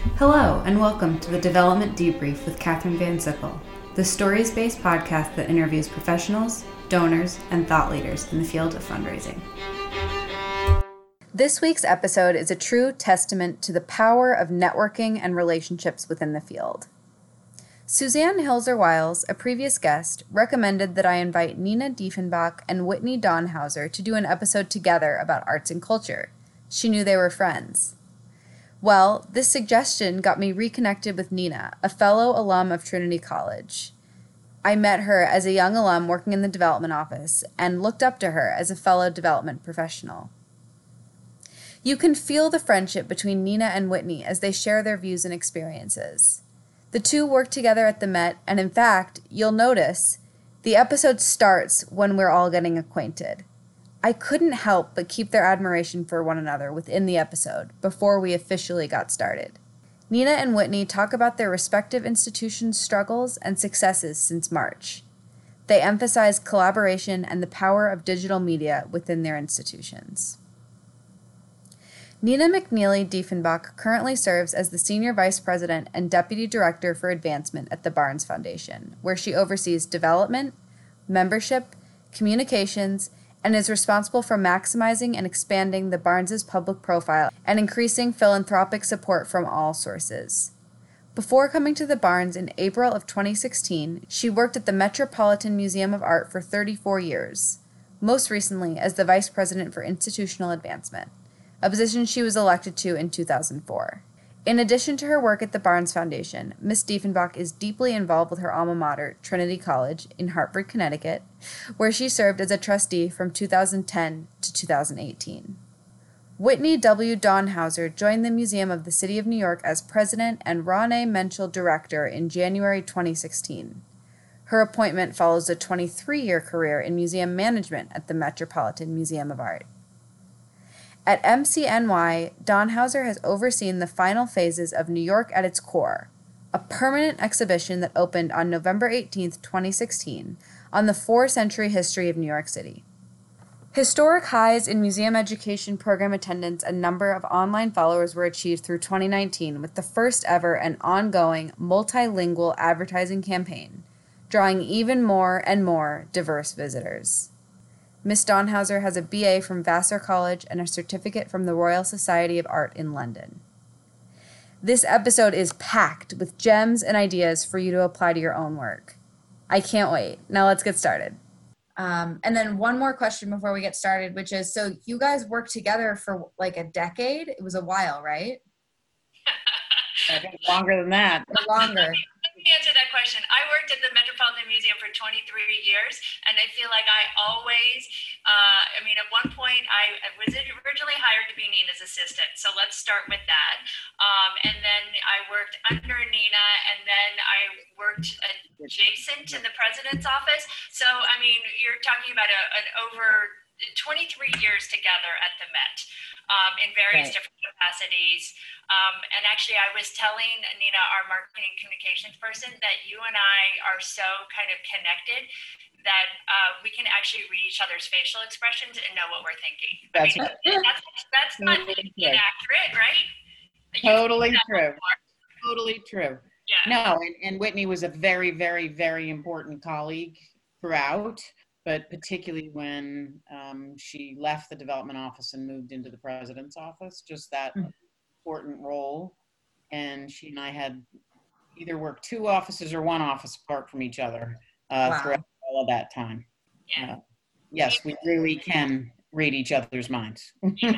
Hello, and welcome to the Development Debrief with Catherine Van Sickle, the stories-based podcast that interviews professionals, donors, and thought leaders in the field of fundraising. This week's episode is a true testament to the power of networking and relationships within the field. Suzanne Hilzer-Wiles, a previous guest, recommended that I invite Nina Diefenbach and Whitney Donhauser to do an episode together about arts and culture. She knew they were friends. Well, this suggestion got me reconnected with Nina, a fellow alum of Trinity College. I met her as a young alum working in the development office and looked up to her as a fellow development professional. You can feel the friendship between Nina and Whitney as they share their views and experiences. The two work together at the Met, and in fact, you'll notice, the episode starts when we're all getting acquainted. I couldn't help but keep their admiration for one another within the episode before we officially got started. Nina and Whitney talk about their respective institutions' struggles and successes since March. They emphasize collaboration and the power of digital media within their institutions. Nina McNeely Diefenbach currently serves as the Senior Vice President and Deputy Director for Advancement at the Barnes Foundation, where she oversees development, membership, communications, and is responsible for maximizing and expanding the Barnes' public profile and increasing philanthropic support from all sources. Before coming to the Barnes in April of 2016, she worked at the Metropolitan Museum of Art for 34 years, most recently as the Vice President for Institutional Advancement, a position she was elected to in 2004. In addition to her work at the Barnes Foundation, Ms. Diefenbach is deeply involved with her alma mater, Trinity College, in Hartford, Connecticut, where she served as a trustee from 2010 to 2018. Whitney W. Donhauser joined the Museum of the City of New York as president and Ron A. Menschel director in January 2016. Her appointment follows a 23-year career in museum management at the Metropolitan Museum of Art. At MCNY, Donhauser has overseen the final phases of New York at its Core, a permanent exhibition that opened on November 18, 2016, on the 4-century history of New York City. Historic highs in museum education program attendance and number of online followers were achieved through 2019 with the first ever and ongoing multilingual advertising campaign, drawing even more and more diverse visitors. Ms. Donhauser has a BA from Vassar College and a certificate from the Royal Society of Art in London. This episode is packed with gems and ideas for you to apply to your own work. I can't wait. Now let's get started. And then one more question before we get started, which is, so you guys worked together for like a decade? It was a while, right? I think longer than that. Longer. Let me answer that question. I worked at the Metropolitan Museum for 23 years, and I feel like I always, at one point, I was originally hired to be Nina's assistant, so let's start with that. And then I worked under Nina, and then I worked adjacent to the president's office. So, you're talking about an over 23 years together at the Met in various different capacities. And actually, I was telling Nina, our marketing communications person, that you and I are so kind of connected that we can actually read each other's facial expressions and know what we're thinking. That's not inaccurate, right? Totally true. Totally true. Yeah. No, and Whitney was a very, very, very important colleague throughout, but particularly when she left the development office and moved into the president's office, just that important role. And she and I had either worked 2 offices or 1 office apart from each other throughout all of that time. Yeah. Yes, we really can read each other's minds. Nina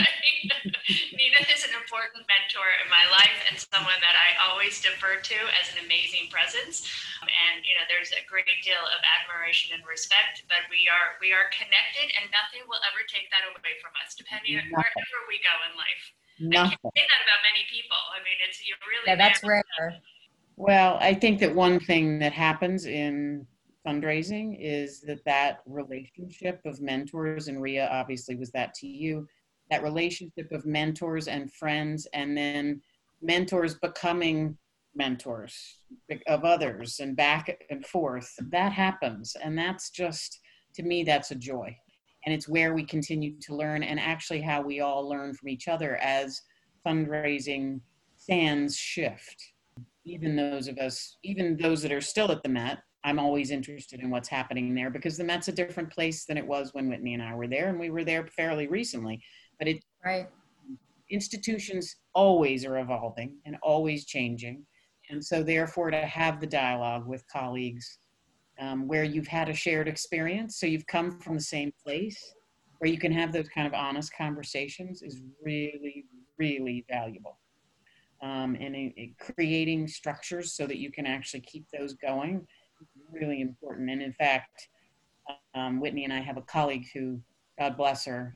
is an important mentor in my life and someone that I always defer to as an amazing presence. And there's a great deal of admiration and respect, but we are connected, and nothing will ever take that away from us, depending on wherever we go in life. Nothing. I can't say that about many people. You really. Yeah, that's rare. Well, I think that one thing that happens in fundraising is that relationship of mentors, and Ria obviously was that to you, that relationship of mentors and friends, and then mentors becoming mentors of others and back and forth. That happens. And that's just, to me, that's a joy. And it's where we continue to learn, and actually how we all learn from each other as fundraising sands shift. Even those that are still at the Met, I'm always interested in what's happening there, because the Met's a different place than it was when Whitney and I were there, and we were there fairly recently. But Right. institutions always are evolving and always changing. And so therefore, to have the dialogue with colleagues where you've had a shared experience, so you've come from the same place, where you can have those kind of honest conversations, is really, really valuable. And creating structures so that you can actually keep those going is really important. And in fact, Whitney and I have a colleague who, God bless her,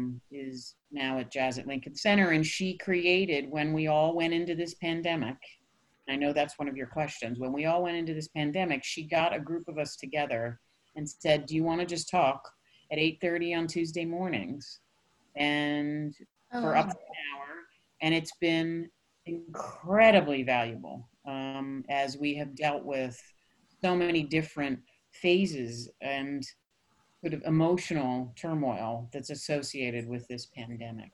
is now at Jazz at Lincoln Center, and she created, when we all went into this pandemic, I know that's one of your questions, when we all went into this pandemic, she got a group of us together and said, do you want to just talk at 8:30 on Tuesday mornings? And for up to an hour. And it's been incredibly valuable as we have dealt with so many different phases and sort of emotional turmoil that's associated with this pandemic.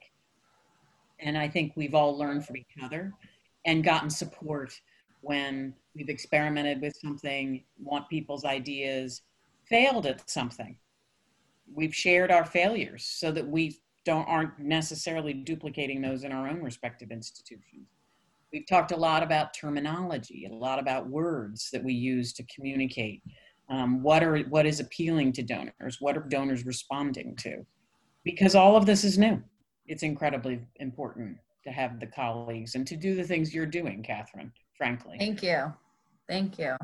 And I think we've all learned from each other and gotten support when we've experimented with something, want people's ideas, failed at something. We've shared our failures so that we aren't necessarily duplicating those in our own respective institutions. We've talked a lot about terminology, a lot about words that we use to communicate. What is appealing to donors? What are donors responding to? Because all of this is new. It's incredibly important to have the colleagues and to do the things you're doing, Catherine, frankly. Thank you. Thank you.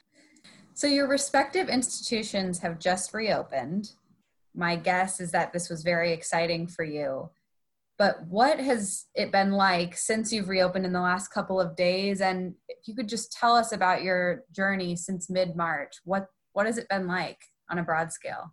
So your respective institutions have just reopened. My guess is that this was very exciting for you. But what has it been like since you've reopened in the last couple of days? And if you could just tell us about your journey since mid-March, what has it been like on a broad scale?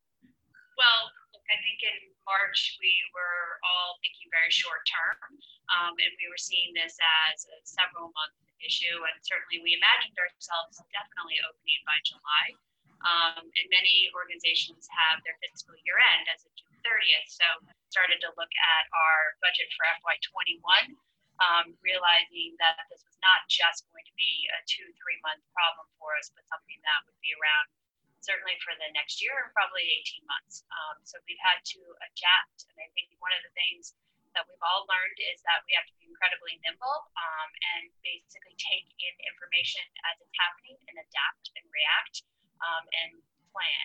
Well, I think in March, we were all thinking very short term, and we were seeing this as a several month issue. And certainly we imagined ourselves definitely opening by July. And many organizations have their fiscal year end as of June 30th. So started to look at our budget for FY21, realizing that this was not just going to be a 2-3 month problem for us, but something that would be around certainly for the next year and probably 18 months. So we've had to adapt. And I think one of the things that we've all learned is that we have to be incredibly nimble and basically take in information as it's happening and adapt and react and plan.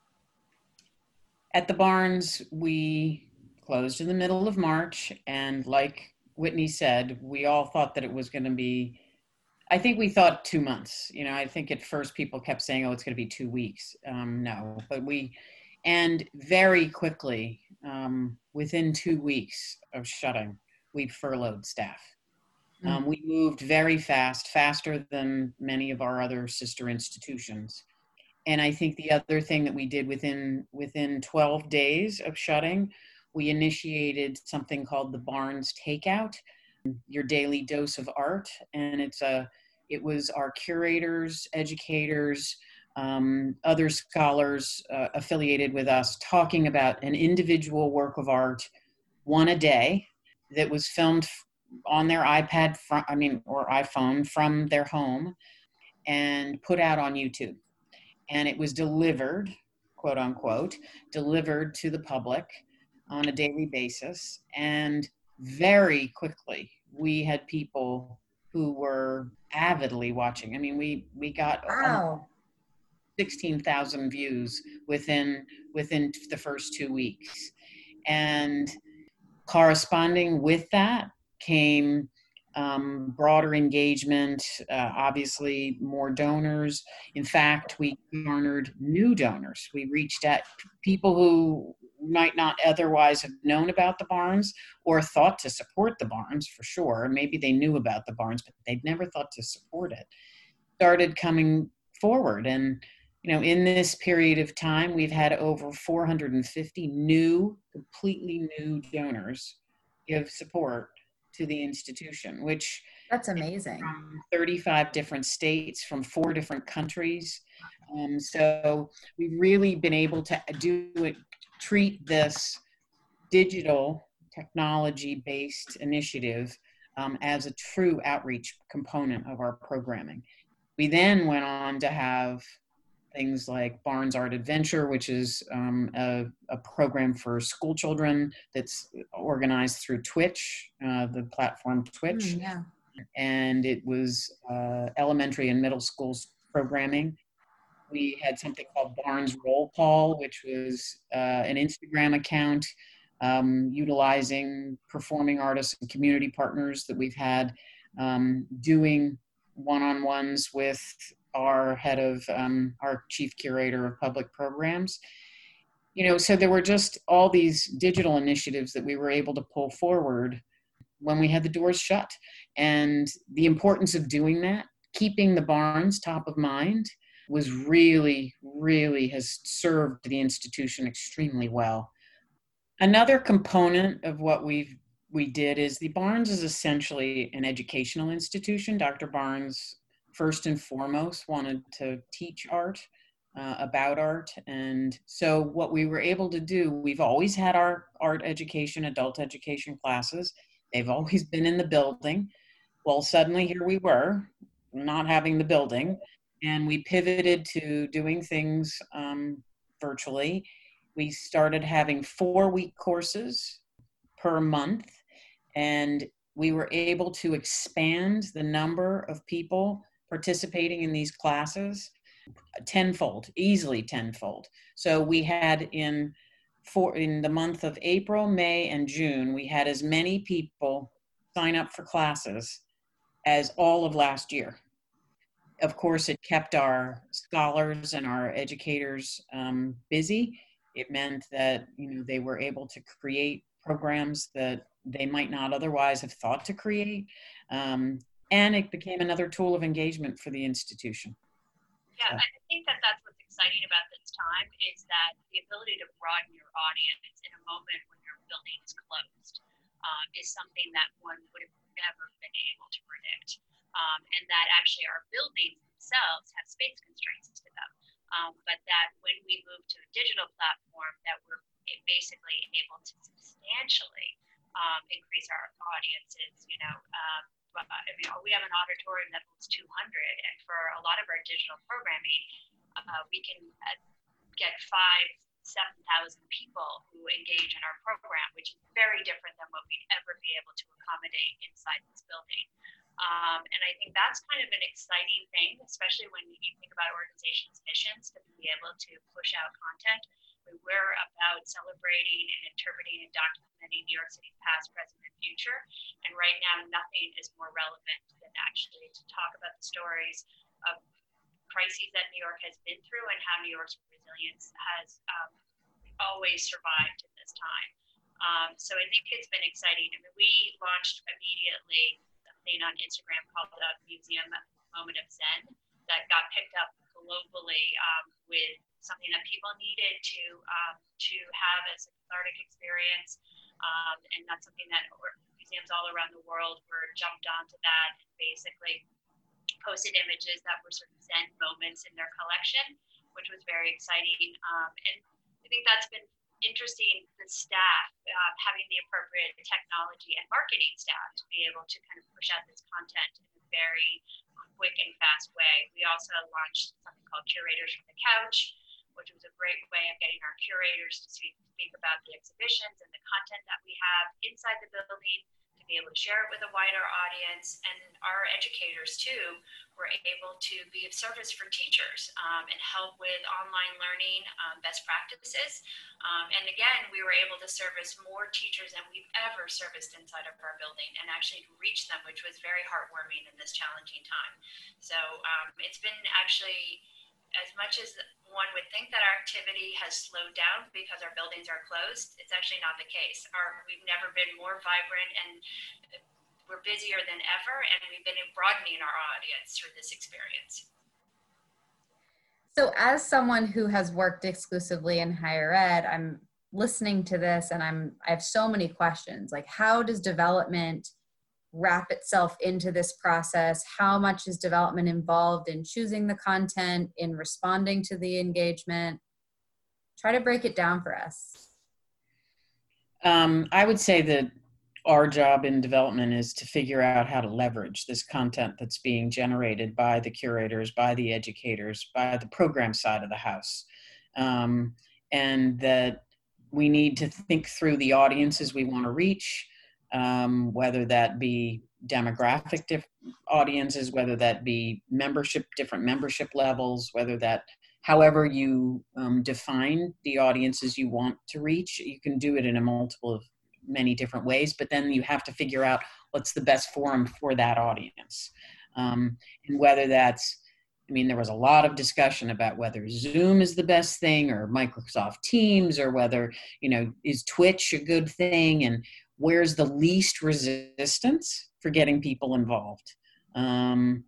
At the Barnes, we closed in the middle of March, and like Whitney said, we all thought that it was going to be, I think we thought 2 months. You know, I think at first people kept saying, oh, it's going to be 2 weeks. No, but and very quickly, within 2 weeks of shutting, we furloughed staff. We moved very fast, faster than many of our other sister institutions. And I think the other thing that we did within 12 days of shutting, we initiated something called the Barnes Takeout, your daily dose of art. And it was our curators, educators, other scholars affiliated with us talking about an individual work of art, one a day, that was filmed on their iPad or iPhone from their home and put out on YouTube. And it was delivered, quote unquote, delivered to the public on a daily basis. And very quickly, we had people who were avidly watching. I mean, we got 16,000 views within the first 2 weeks. And corresponding with that came broader engagement, obviously more donors. In fact, we garnered new donors. We reached out people who might not otherwise have known about the Barnes or thought to support the Barnes for sure. Maybe they knew about the Barnes, but they'd never thought to support it. Started coming forward. And, you know, in this period of time, we've had over 450 completely new donors give support to the institution, which that's amazing. From 35 different states, from 4 different countries. So we've really been able to treat this digital technology-based initiative as a true outreach component of our programming. We then went on to have things like Barnes Art Adventure, which is a program for school children that's organized through Twitch, the platform Twitch. Yeah. And it was elementary and middle schools programming. We had something called Barnes Roll Call, which was an Instagram account utilizing performing artists and community partners that we've had doing one-on-ones with our head of our chief curator of public programs. So there were just all these digital initiatives that we were able to pull forward when we had the doors shut. And the importance of doing that, keeping the Barnes top of mind, was really has served the institution extremely well. Another component of what we did is the Barnes is essentially an educational institution. Dr. Barnes, first and foremost, wanted to teach art, about art. And so what we were able to do, we've always had our art education, adult education classes. They've always been in the building. Well, suddenly here we were, not having the building, and we pivoted to doing things virtually. We started having 4-week courses per month, and we were able to expand the number of people participating in these classes tenfold, easily tenfold. So we had in the month of April, May, and June, we had as many people sign up for classes as all of last year. Of course, it kept our scholars and our educators busy. It meant that they were able to create programs that they might not otherwise have thought to create. And it became another tool of engagement for the institution. Yeah, I think that that's what's exciting about this time is that the ability to broaden your audience in a moment when your building is closed is something that one would have never been able to predict. And that actually our buildings themselves have space constraints to them. But that when we move to a digital platform, that we're basically able to substantially increase our audiences. We have an auditorium that holds 200, and for a lot of our digital programming, we can get 5,000-7,000 people who engage in our program, which is very different than what we'd ever be able to accommodate inside this building. And I think that's kind of an exciting thing, especially when you think about organizations' missions, to be able to push out content. We're about celebrating and interpreting and documenting New York City's past, present, and future. And right now, nothing is more relevant than actually to talk about the stories of crises that New York has been through and how New York's resilience has always survived in this time. So I think it's been exciting. I mean, we launched immediately something on Instagram called the Museum Moment of Zen that got picked up globally with something that people needed to have as a cathartic experience. And that's something that museums all around the world were jumped onto that and basically posted images that were sort of Zen moments in their collection, which was very exciting. And I think that's been interesting, the staff having the appropriate technology and marketing staff to be able to kind of push out this content in a very quick and fast way. We also launched something called Curators from the Couch, which was a great way of getting our curators to speak about the exhibitions and the content that we have inside the building, to be able to share it with a wider audience. And our educators too were able to be of service for teachers and help with online learning best practices. And again, we were able to service more teachers than we've ever serviced inside of our building and actually reach them, which was very heartwarming in this challenging time. So it's been actually, as much as one would think that our activity has slowed down because our buildings are closed, it's actually not the case. We've never been more vibrant, and we're busier than ever, and we've been broadening our audience through this experience. So as someone who has worked exclusively in higher ed, I'm listening to this and I have so many questions. Like, how does development wrap itself into this process? How much is development involved in choosing the content, in responding to the engagement? Try to break it down for us. I would say that our job in development is to figure out how to leverage this content that's being generated by the curators, by the educators, by the program side of the house. And that we need to think through the audiences we want to reach, whether that be demographic audiences, whether that be membership, different membership levels, whether that, however you define the audiences you want to reach. You can do it in a multiple of many different ways, but then you have to figure out what's the best forum for that audience. And whether that's, I mean, there was a lot of discussion about whether Zoom is the best thing or Microsoft Teams, or whether, you know, is Twitch a good thing, and where's the least resistance for getting people involved, but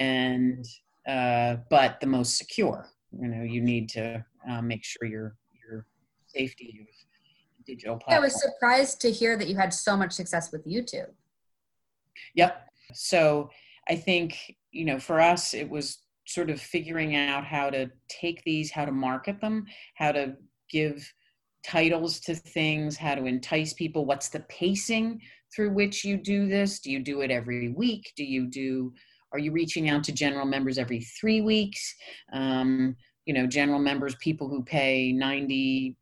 the most secure. You know, you need to make sure your safety of digital platforms. I was surprised to hear that you had so much success with YouTube. Yep. So I think, you know, for us, it was sort of figuring out how to take these, how to market them, how to give titles to things, how to entice people. What's the pacing through which you do this? Do you do it every week? Are you reaching out to general members every 3 weeks? You know, general members, people who pay $90,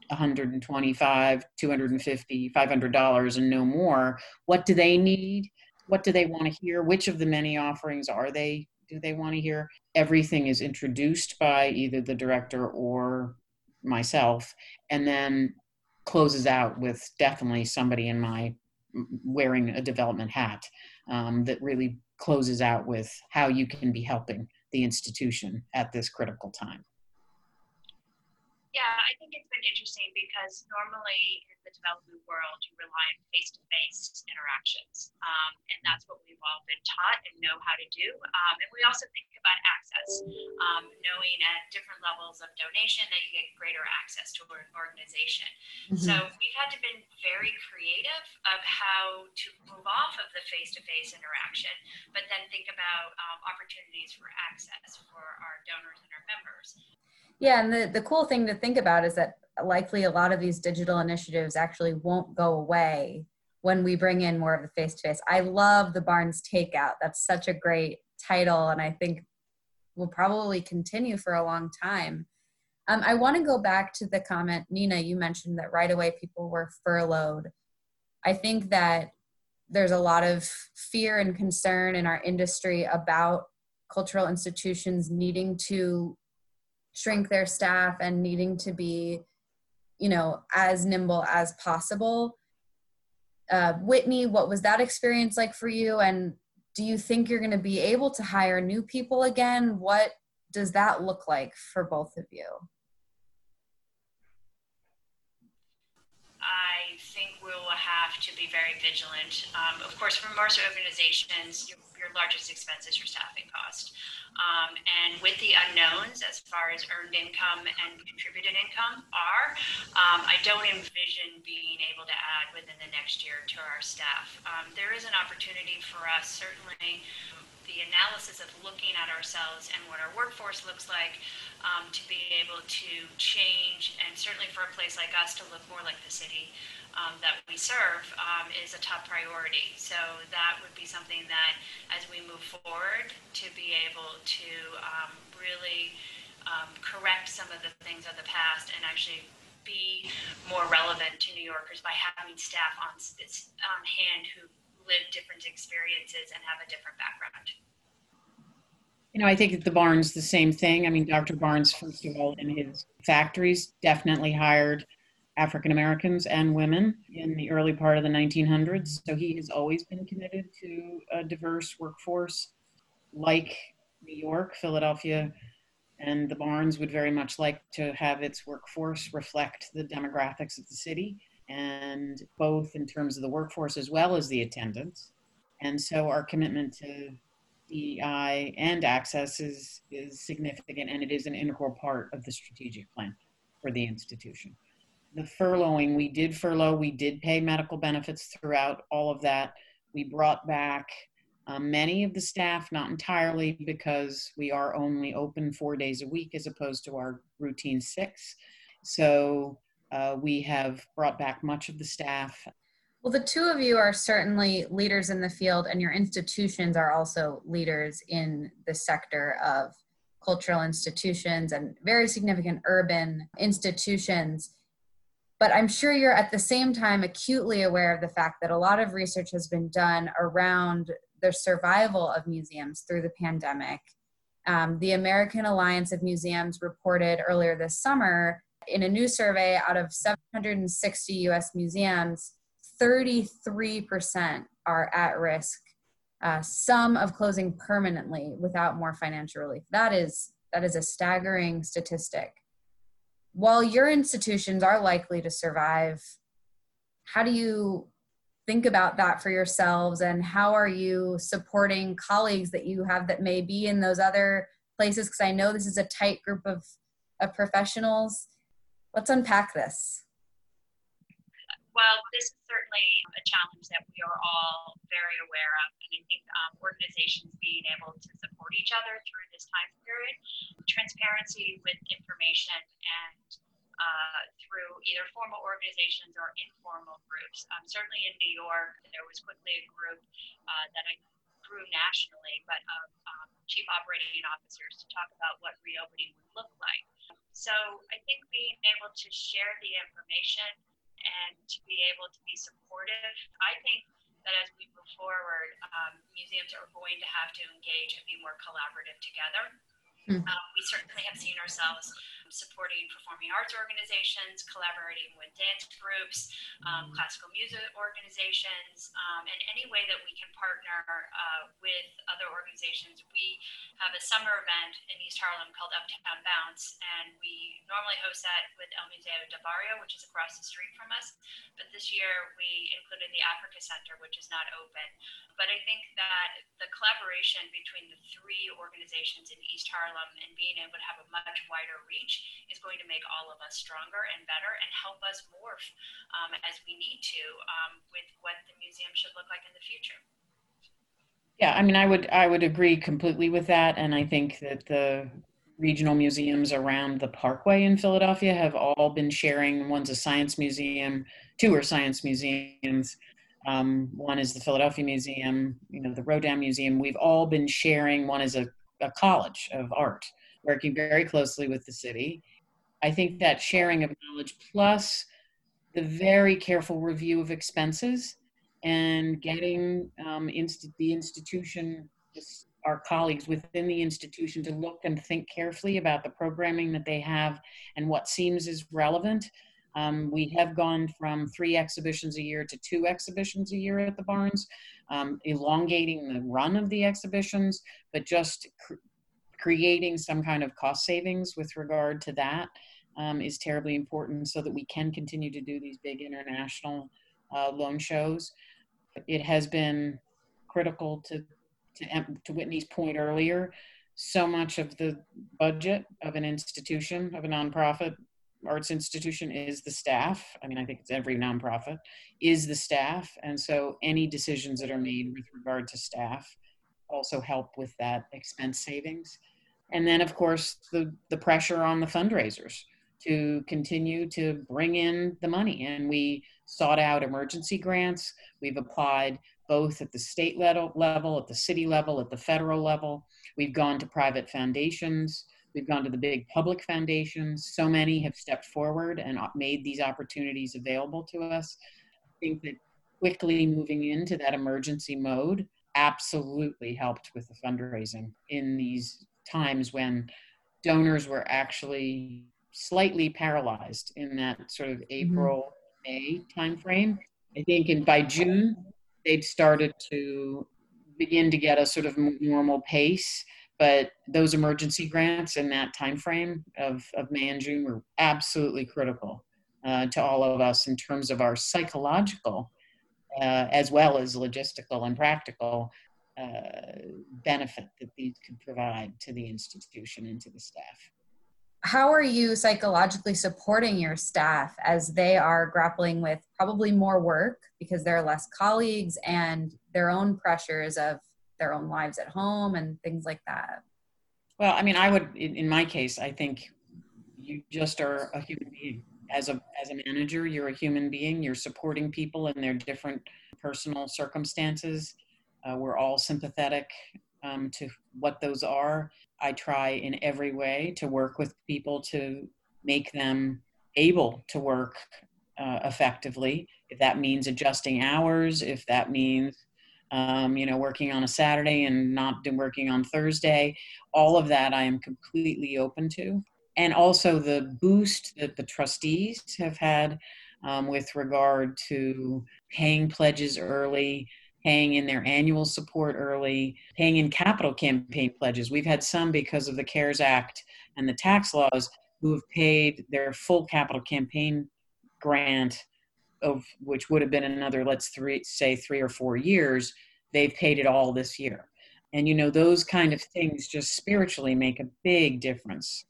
$125, $250, $500 and no more. What do they need? What do they want to hear? Which of the many offerings do they want to hear? Everything is introduced by either the director or myself, and then closes out with definitely somebody in my wearing a development hat, that really closes out with how you can be helping the institution at this critical time. Yeah, I think it's been interesting because normally in the development world, you rely on face-to-face interactions. And that's what we've all been taught and know how to do. And we also think about access, knowing at different levels of donation that you get greater access to an organization. Mm-hmm. So we've had to be very creative of how to move off of the face-to-face interaction, but then think about opportunities for access for our donors and our members. Yeah, and the cool thing to think about is that likely a lot of these digital initiatives actually won't go away when we bring in more of the face-to-face. I love the Barnes Takeout. That's such a great title, and I think will probably continue for a long time. I want to go back to the comment, Nina, you mentioned that right away people were furloughed. I think that there's a lot of fear and concern in our industry about cultural institutions needing to shrink their staff and needing to be, you know, as nimble as possible. Whitney, what was that experience like for you? And do you think you're going to be able to hire new people again? What does that look like for both of you? I think we will have to be very vigilant. Of course, for most organizations, your largest expense is your staffing cost. And with the unknowns as far as earned income and contributed income I don't envision being able to add within the next year to our staff. There is an opportunity for us, certainly, the analysis of looking at ourselves and what our workforce looks like, to be able to change, and certainly for a place like us to look more like the city that we serve, is a top priority. So that would be something that, as we move forward, to be able to really correct some of the things of the past and actually be more relevant to New Yorkers by having staff on hand who live different experiences and have a different background. You know, I think at the Barnes, the same thing. I mean, Dr. Barnes, first of all, in his factories, definitely hired African Americans and women in the early part of the 1900s. So he has always been committed to a diverse workforce. Like New York, Philadelphia, and the Barnes would very much like to have its workforce reflect the demographics of the city, and both in terms of the workforce as well as the attendance. And so our commitment to DEI and access is significant, and it is an integral part of the strategic plan for the institution. The furloughing, we did furlough, we did pay medical benefits throughout all of that. We brought back many of the staff, not entirely, because we are only open 4 days a week as opposed to our routine 6. So we have brought back much of the staff. Well, the two of you are certainly leaders in the field, and your institutions are also leaders in the sector of cultural institutions and very significant urban institutions. But I'm sure you're at the same time acutely aware of the fact that a lot of research has been done around the survival of museums through the pandemic. The American Alliance of Museums reported earlier this summer in a new survey out of 760 US museums, 33% are at risk, some of closing permanently without more financial relief. That is a staggering statistic. While your institutions are likely to survive, how do you think about that for yourselves, and how are you supporting colleagues that you have that may be in those other places? Because I know this is a tight group of professionals. Let's unpack this. Well, this is certainly a challenge that we are all very aware of. And I think organizations being able to support each other through this time period, transparency with information, and through either formal organizations or informal groups. Certainly in New York, there was quickly a group that I grew nationally, but of chief operating officers to talk about what reopening would look like. So I think being able to share the information and to be able to be supportive, I think that as we move forward, museums are going to have to engage and be more collaborative together. We certainly have seen ourselves supporting performing arts organizations, collaborating with dance groups, classical music organizations, and any way that we can partner with other organizations. We have a summer event in East Harlem called Uptown Bounce, and we normally host that with El Museo del Barrio, which is across the street from us. But this year we included the Africa Center, which is not open. But I think that the collaboration between the three organizations in East Harlem and being able to have a much wider reach is going to make all of us stronger and better and help us morph as we need to with what the museum should look like in the future. Yeah, I mean, I would agree completely with that. And I think that the regional museums around the Parkway in Philadelphia have all been sharing. One's a science museum, two are science museums. One is the Philadelphia Museum, the Rodin Museum. We've all been sharing. One is a college of art, working very closely with the city. I think that sharing of knowledge plus the very careful review of expenses and getting the institution, our colleagues within the institution, to look and think carefully about the programming that they have and what seems is relevant. We have gone from 3 exhibitions a year to 2 exhibitions a year at the Barnes, elongating the run of the exhibitions, but just creating some kind of cost savings with regard to that is terribly important so that we can continue to do these big international loan shows. It has been critical to Whitney's point earlier. So much of the budget of an institution, of a nonprofit arts institution, is the staff. I mean, I think it's every nonprofit, is the staff. And so any decisions that are made with regard to staff also help with that expense savings. And then, of course, the pressure on the fundraisers to continue to bring in the money. And we sought out emergency grants. We've applied both at the state level, at the city level, at the federal level. We've gone to private foundations. We've gone to the big public foundations. So many have stepped forward and made these opportunities available to us. I think that quickly moving into that emergency mode absolutely helped with the fundraising in these times when donors were actually slightly paralyzed in that sort of April, May timeframe. I think by June, they'd started to begin to get a sort of normal pace. But those emergency grants in that time frame of May and June were absolutely critical to all of us in terms of our psychological as well as logistical and practical benefit that these could provide to the institution and to the staff. How are you psychologically supporting your staff as they are grappling with probably more work because there are less colleagues and their own pressures of their own lives at home and things like that? Well, I mean, I would, in my case, I think you just are a human being as a manager, you're a human being. You're supporting people in their different personal circumstances. We're all sympathetic to what those are. I try in every way to work with people to make them able to work effectively. If that means adjusting hours, if that means working on a Saturday and not working on Thursday, all of that I am completely open to. And also the boost that the trustees have had with regard to paying pledges early, paying in their annual support early, paying in capital campaign pledges. We've had some because of the CARES Act and the tax laws who have paid their full capital campaign grant, of which would have been another, say 3 or 4 years. They've paid it all this year. And, those kind of things just spiritually make a big difference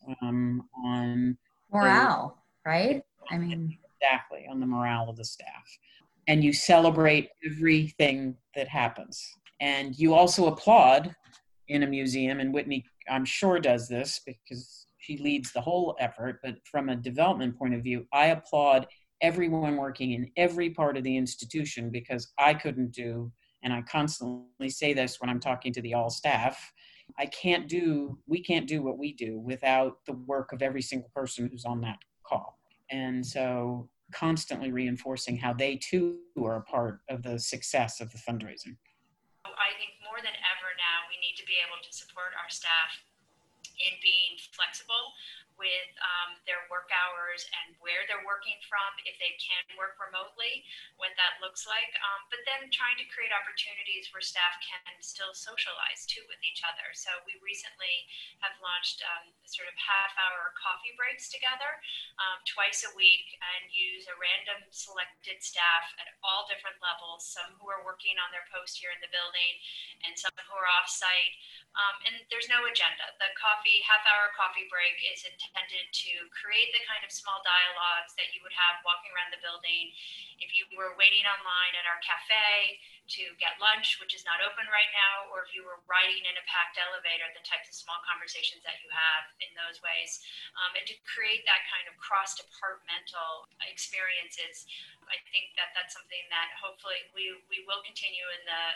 on morale, right? I mean, exactly, on the morale of the staff. And you celebrate everything that happens. And you also applaud in a museum, and Whitney, I'm sure, does this because she leads the whole effort, but from a development point of view, I applaud everyone working in every part of the institution, because I couldn't do, and I constantly say this when I'm talking to the all staff, we can't do what we do without the work of every single person who's on that call. And so constantly reinforcing how they too are a part of the success of the fundraising. I think more than ever now, we need to be able to support our staff in being flexible with their work hours and where they're working from, if they can work remotely, what that looks like, but then trying to create opportunities where staff can still socialize too with each other. So we recently have launched sort of half-hour coffee breaks together twice a week, and use a random selected staff at all different levels, some who are working on their post here in the building and some who are off-site. And there's no agenda. The half-hour coffee break is intended to create the kind of small dialogues that you would have walking around the building if you were waiting online at our cafe to get lunch, which is not open right now, or if you were riding in a packed elevator, the types of small conversations that you have in those ways, and to create that kind of cross-departmental experiences. I think that that's something that hopefully we will continue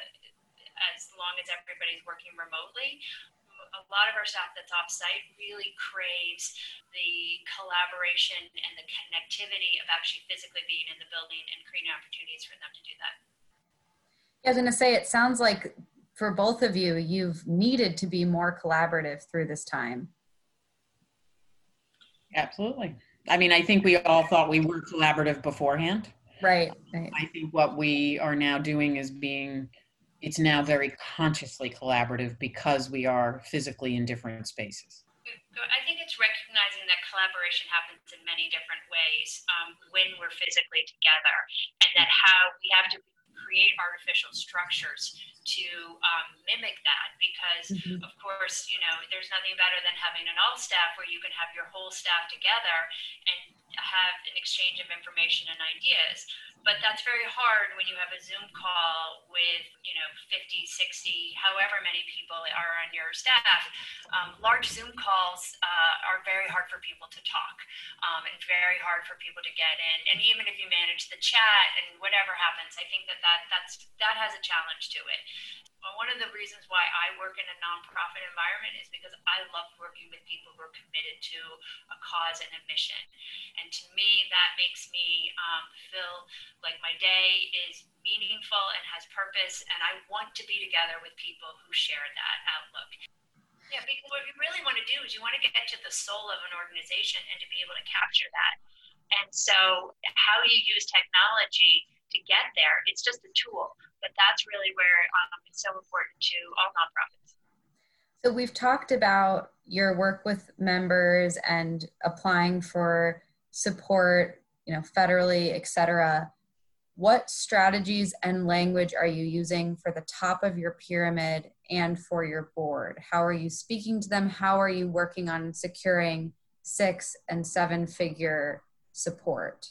as long as everybody's working remotely. A lot of our staff that's off-site really craves the collaboration and the connectivity of actually physically being in the building and creating opportunities for them to do that. I was going to say, it sounds like for both of you, you've needed to be more collaborative through this time. Absolutely. I mean, I think we all thought we were collaborative beforehand. Right. I think what we are now doing is it's now very consciously collaborative because we are physically in different spaces. I think it's recognizing that collaboration happens in many different ways when we're physically together, and that how we have to create artificial structures to mimic that, because of course, there's nothing better than having an all staff where you can have your whole staff together and have an exchange of information and ideas. But that's very hard when you have a Zoom call with 50, 60, however many people are on your staff. Large Zoom calls are very hard for people to talk, and very hard for people to get in. And even if you manage the chat and whatever happens, I think that has a challenge to it. One of the reasons why I work in a nonprofit environment is because I love working with people who are committed to a cause and a mission. And to me, that makes me feel like my day is meaningful and has purpose, and I want to be together with people who share that outlook. Yeah, because what you really want to do is you want to get to the soul of an organization and to be able to capture that. And so how you use technology to get there, it's just a tool, but that's really where it's so important to all nonprofits. So we've talked about your work with members and applying for support, federally, et cetera. What strategies and language are you using for the top of your pyramid and for your board? How are you speaking to them? How are you working on securing 6- and 7-figure support?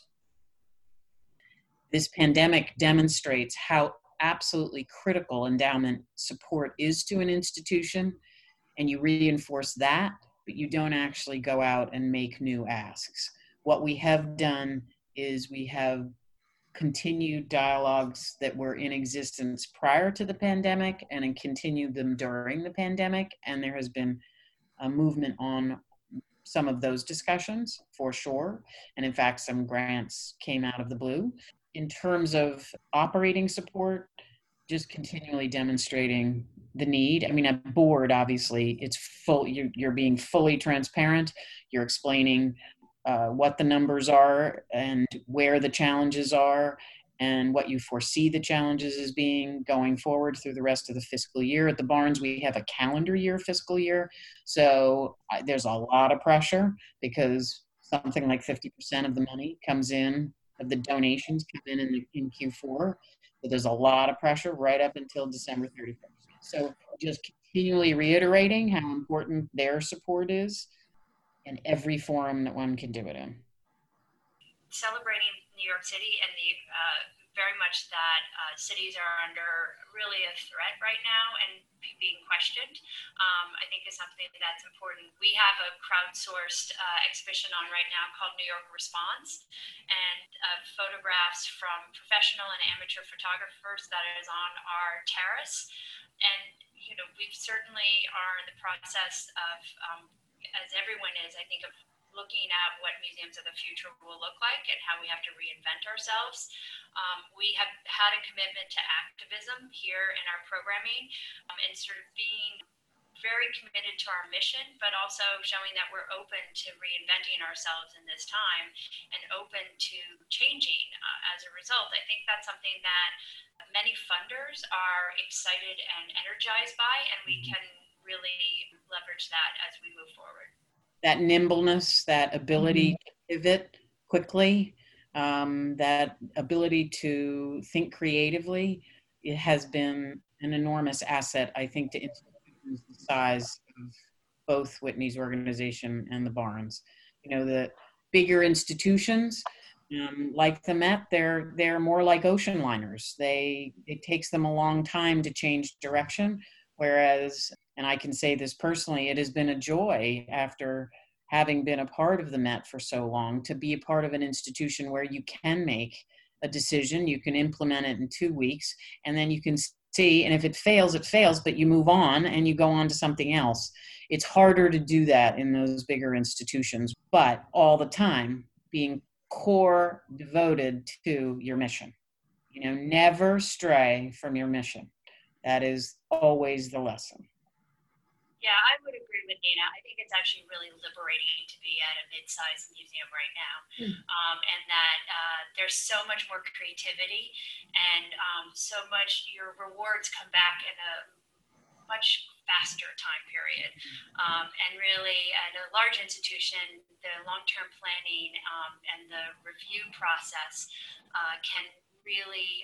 This pandemic demonstrates how absolutely critical endowment support is to an institution, and you reinforce that, but you don't actually go out and make new asks. What we have done is we have continued dialogues that were in existence prior to the pandemic and continued them during the pandemic. And there has been a movement on some of those discussions for sure. And in fact, some grants came out of the blue. In terms of operating support, just continually demonstrating the need. I mean, at board, obviously, it's full, you're being fully transparent. You're explaining what the numbers are and where the challenges are and what you foresee the challenges as being going forward through the rest of the fiscal year. At the Barnes, we have a calendar year fiscal year. So there's a lot of pressure because something like 50% of the money comes in, of the donations come in Q4. So there's a lot of pressure right up until December 31st. So just continually reiterating how important their support is in every forum that one can do it in. Celebrating New York City and the very much that cities are under really a threat right now and being questioned, I think is something that's important. We have a crowdsourced exhibition on right now called New York Response, and photographs from professional and amateur photographers that is on our terrace. And, you know, we certainly are in the process of, as everyone is, I think, of looking at what museums of the future will look like and how we have to reinvent ourselves. We have had a commitment to activism here in our programming, and sort of being very committed to our mission, but also showing that we're open to reinventing ourselves in this time and open to changing as a result. I think that's something that many funders are excited and energized by, and we can really leverage that as we move forward. That nimbleness, that ability to pivot quickly, that ability to think creatively, it has been an enormous asset, I think, to institutions the size of both Whitney's organization and the Barnes. You know, the bigger institutions, like the Met, they're more like ocean liners. It takes them a long time to change direction, whereas, and I can say this personally, it has been a joy after having been a part of the Met for so long to be a part of an institution where you can make a decision, you can implement it in 2 weeks, and then you can see, and if it fails, but you move on and you go on to something else. It's harder to do that in those bigger institutions, but all the time being core devoted to your mission. You know, never stray from your mission. That is always the lesson. Yeah, I would agree with Nina. I think it's actually really liberating to be at a mid-sized museum right now, and that there's so much more creativity and so much, your rewards come back in a much faster time period. And really, at a large institution, the long-term planning and the review process can really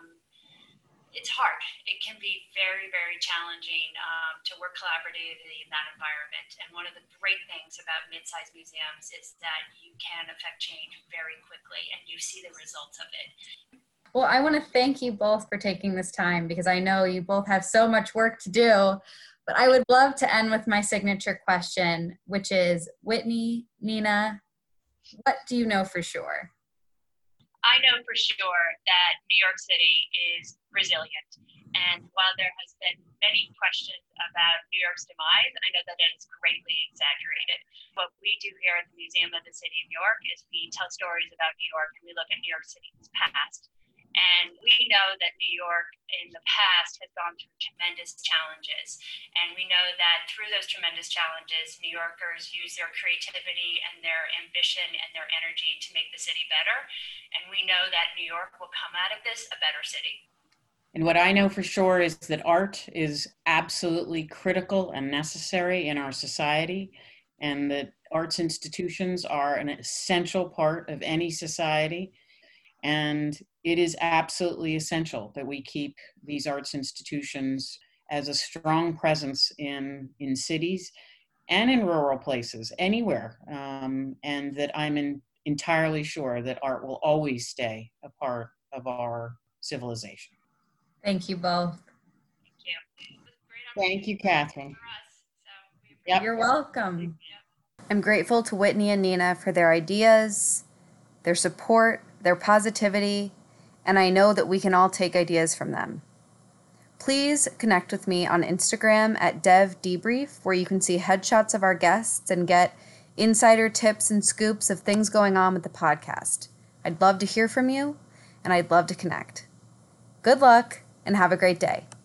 it's hard. It can be very, very challenging to work collaboratively in that environment. And one of the great things about mid-sized museums is that you can affect change very quickly and you see the results of it. Well, I want to thank you both for taking this time because I know you both have so much work to do, but I would love to end with my signature question, which is, Whitney, Nina, what do you know for sure? I know for sure that New York City is resilient. And while there has been many questions about New York's demise, I know that it is greatly exaggerated. What we do here at the Museum of the City of New York is we tell stories about New York and we look at New York City's past. And we know that New York in the past has gone through tremendous challenges. And we know that through those tremendous challenges, New Yorkers use their creativity and their ambition and their energy to make the city better. And we know that New York will come out of this a better city. And what I know for sure is that art is absolutely critical and necessary in our society, and that arts institutions are an essential part of any society. And it is absolutely essential that we keep these arts institutions as a strong presence in cities and in rural places, anywhere. And that I'm entirely sure that art will always stay a part of our civilization. Thank you both. Thank you. Thank you, Catherine. You're welcome. I'm grateful to Whitney and Nina for their ideas, their support, their positivity, and I know that we can all take ideas from them. Please connect with me on Instagram at DevDebrief, where you can see headshots of our guests and get insider tips and scoops of things going on with the podcast. I'd love to hear from you, and I'd love to connect. Good luck, and have a great day.